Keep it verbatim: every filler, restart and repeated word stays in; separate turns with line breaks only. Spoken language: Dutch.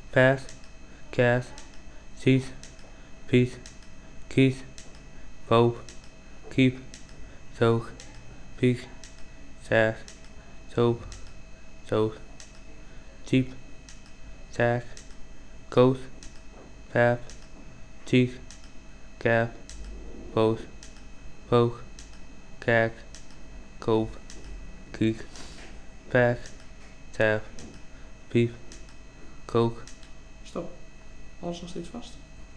paas, kaas, sies, pies, kies, poop, kiep, zoog, piek, zaag, zoop, zoos, ziep, zaag, koos, paap, ziek, kaap, poos, poog, kaak, koop, kiek, paak, taaf, piep, kook.
Stop. Alles nog steeds vast?